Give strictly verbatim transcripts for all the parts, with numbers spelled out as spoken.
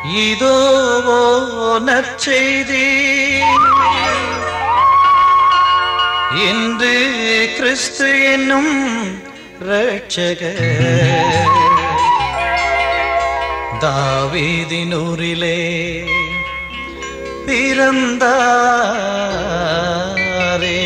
இதோ நற்செய்தி, இன்று கிறிஸ்து என்னும் இரட்சகர் தாவீதினூரிலே பிறந்தாரே.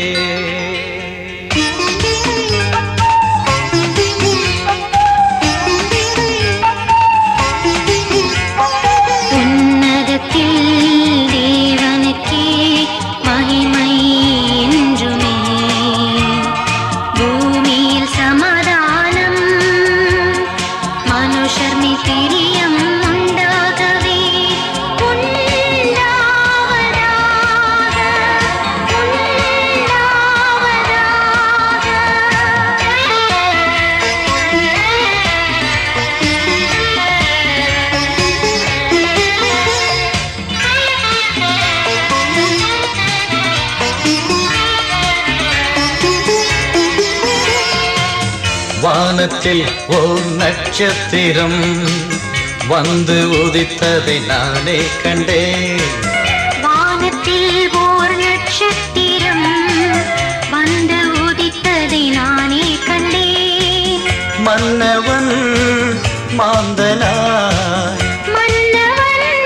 வானத்தில் ஓர் நட்சத்திரம் வந்து உதித்ததை நானே கண்டேன். வானத்தில் ஓர் நட்சத்திரம் வந்து உதித்ததை நானே கண்டேன். மன்னவன் மாந்தனாய் மன்னவன்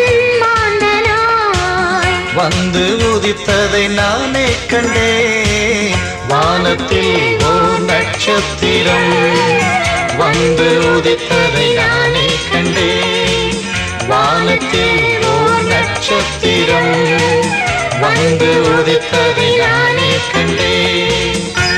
மாந்தனாய் வந்து உதித்ததை நானே கண்டேன். வானத்தில் ஓர் நட்சத்திரம் வந்து உதித்ததை நானே கண்டேன். வானத்தில் ஓர் நட்சத்திரம் வந்து உதித்ததை நானே கண்டேன்.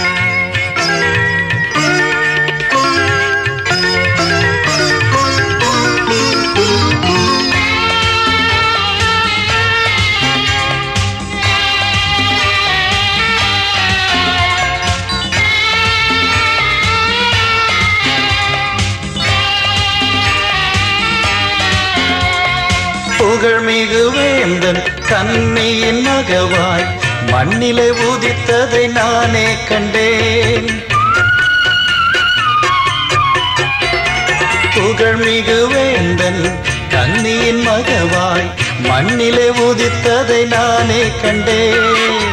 புகழ்மிகு வேந்தன் கன்னியின் மகவாய் மண்ணிலே உதித்ததை நானே கண்டேன். புகழ்மிகு வேந்தன் கன்னியின் மகவாய் மண்ணிலே உதித்ததை நானே கண்டேன்.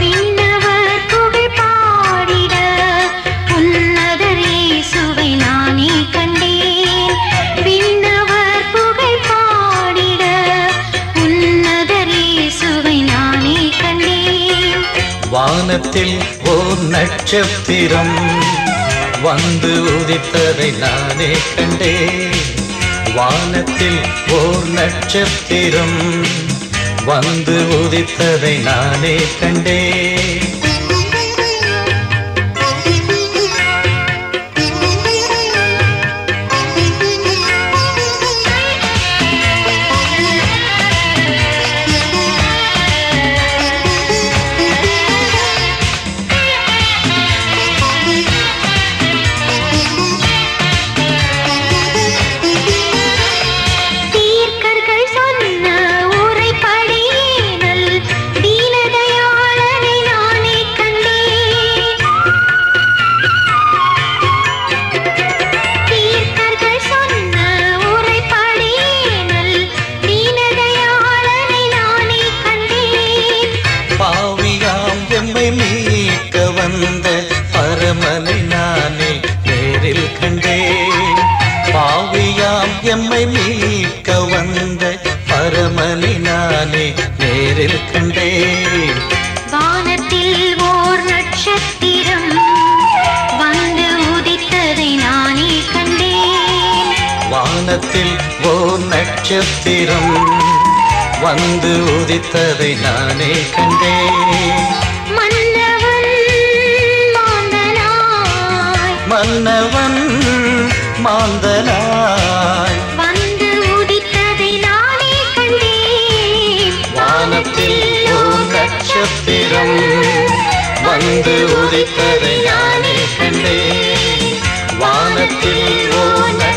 வானத்தில் ஓர் நட்சத்திரம் வந்து உதித்ததை நானே கண்டேன். வானத்தில் ஓர் நட்சத்திரம் வந்து உதித்ததை நானே கண்டேன். பரமனை நானே நேரில் கண்டேன். பாவியாம் எம்மை மீட்க வந்த பரமனை நானே நேரில் கண்டேன். வானத்தில் ஓர் நட்சத்திரம் வந்து உதித்ததை நானே கண்டேன். வானத்தில் ஓர் நட்சத்திரம் வந்து உதித்ததை நானே கண்டேன். மன்னவன் மாந்தனாய் வந்து உதித்ததை நானே கண்டேன். வானத்தில் ஓர் நட்சத்திரம் வந்து உதித்ததை நானே கண்டேன். வானத்தில் ஓர்